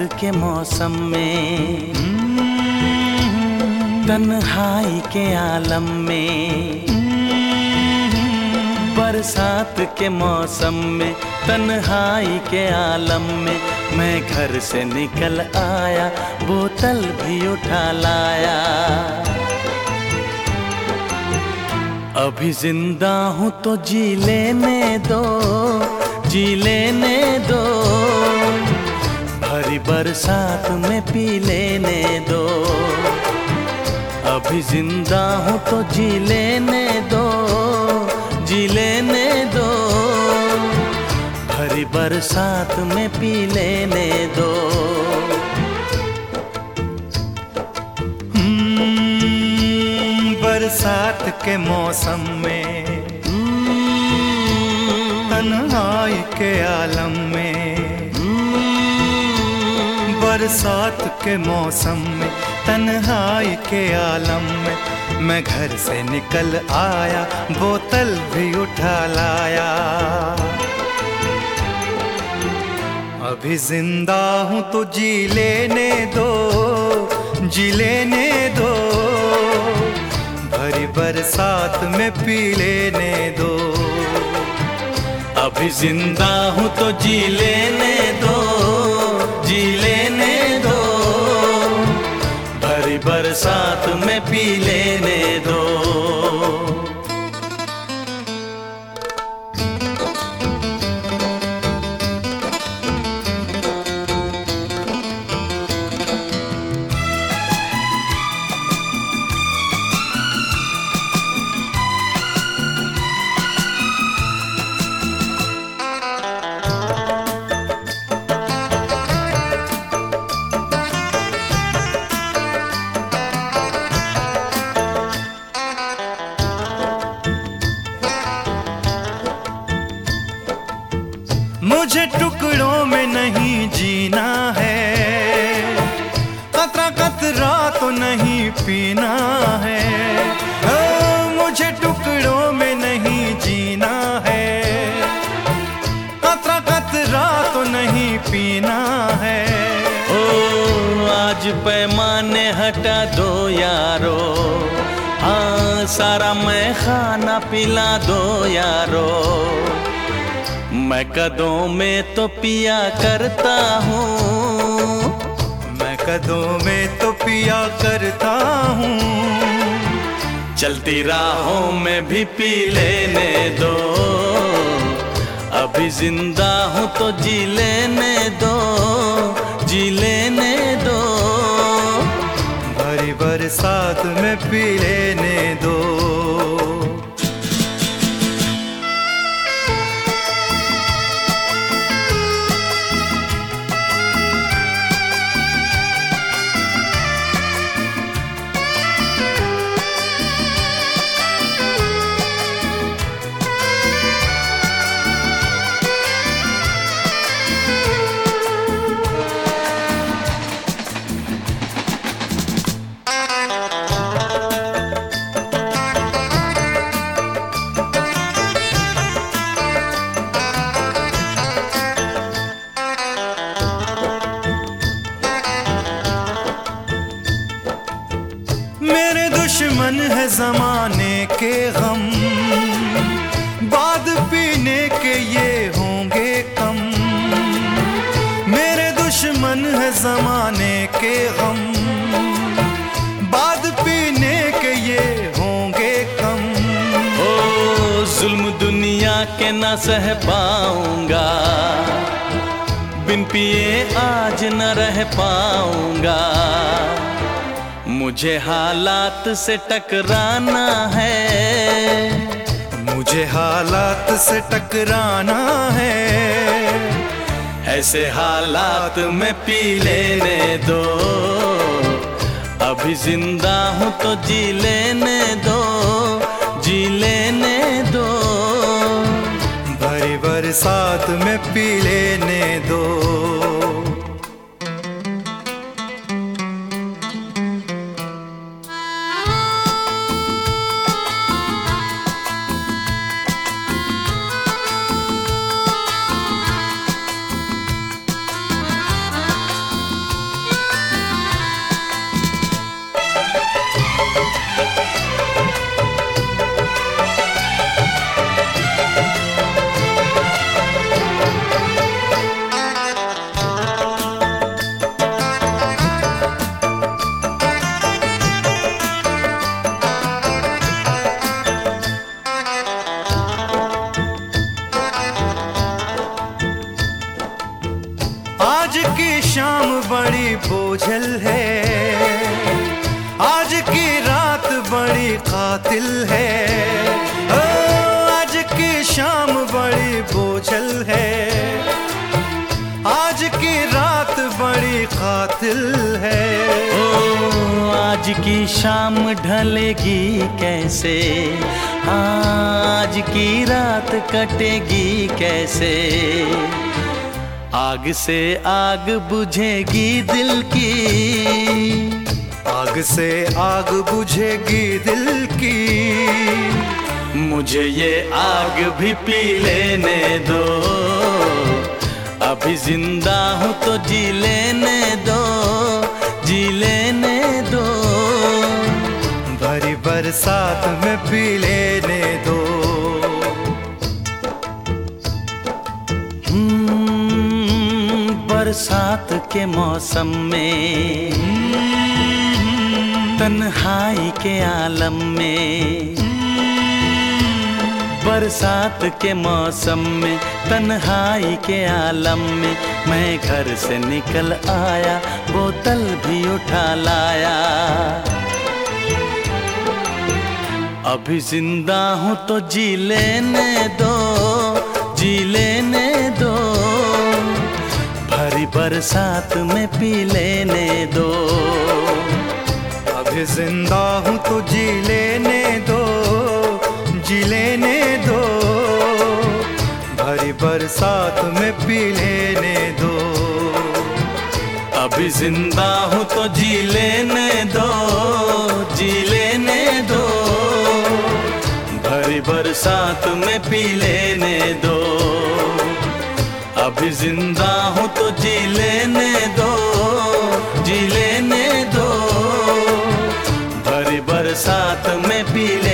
के मौसम में, तन्हाई के आलम में, बरसात के मौसम में, तन्हाई के आलम में, मैं घर से निकल आया, बोतल भी उठा लाया। अभी जिंदा हूँ तो जी लेने दो, जी लेने दो, भरी बरसात में पी लेने दो। अभी जिंदा हूँ तो जी लेने दो, जी लेने दो, भरी बरसात में पी लेने दो। बरसात के मौसम में, तन्हाई के आलम में, बरसात के मौसम में, तन्हाई के आलम में, मैं घर से निकल आया, बोतल भी उठा लाया। अभी जिंदा हूँ तो जी लेने दो, जी लेने दो, भरी बरसात में पी लेने दो। अभी जिंदा हूँ तो जी लेने दो, जी लेने दो, भरी बरसात में पी लेने दो। मुझे टुकड़ों में नहीं जीना है, कतरा कतरा तो नहीं पीना है। मुझे टुकड़ों में नहीं जीना है, कतरा कतरा तो नहीं पीना है। ओ आज पैमाने हटा दो यारो, हाँ सारा मैं खाना पिला दो यारो। मैं कदों में तो पिया करता हूँ, मैं कदों में तो पिया करता हूँ। चलती राहों में भी पी लेने दो, अभी जिंदा हूँ तो जी लेने दो, जी लेने दो, भरी बरसात में पी लेने दो। मेरे दुश्मन है जमाने के गम, बाद पीने के ये होंगे कम। मेरे दुश्मन है जमाने के गम, बाद पीने के ये होंगे कम। ओ जुल्म दुनिया के न सह पाऊंगा, बिन पिए आज न रह पाऊंगा। मुझे हालात से टकराना है, मुझे हालात से टकराना है। ऐसे हालात में पी लेने दो, अभी जिंदा हूँ तो जी लेने दो, जी लेने दो, भरी बरसात में पी लेने दो। बड़ी बोझल है, आज की रात बड़ी कातिल है। ओ आज की शाम बड़ी बोझल है, आज की रात बड़ी कातिल है। ओ आज की शाम ढलेगी कैसे, आज की रात कटेगी कैसे। आग से आग बुझेगी दिल की, आग से आग बुझेगी दिल की। मुझे ये आग भी पी लेने दो, अभी जिंदा हूँ तो जी लेने दो, जी लेने दो। भरी बरसात में पी लेने दो। बरसात के मौसम में, तन्हाई के आलम में। बरसात के मौसम में, तन्हाई के आलम में, मैं घर से निकल आया, बोतल भी उठा लाया। अभी जिंदा हूँ तो जी लेने दो, जी लेने दो। भरी बरसात में पी लेने दो। अभी जिंदा हूँ तो जी लेने दो, जी लेने दो। भरी बरसात में पी लेने दो। अभी जिंदा हूँ तो जी लेने दो, जी लेने दो। भरी बरसात में पी लेने दो। अभी जिंदा हूँ तो जी लेने दो, जी लेने दो। भरी बरसात में पी लेने दो।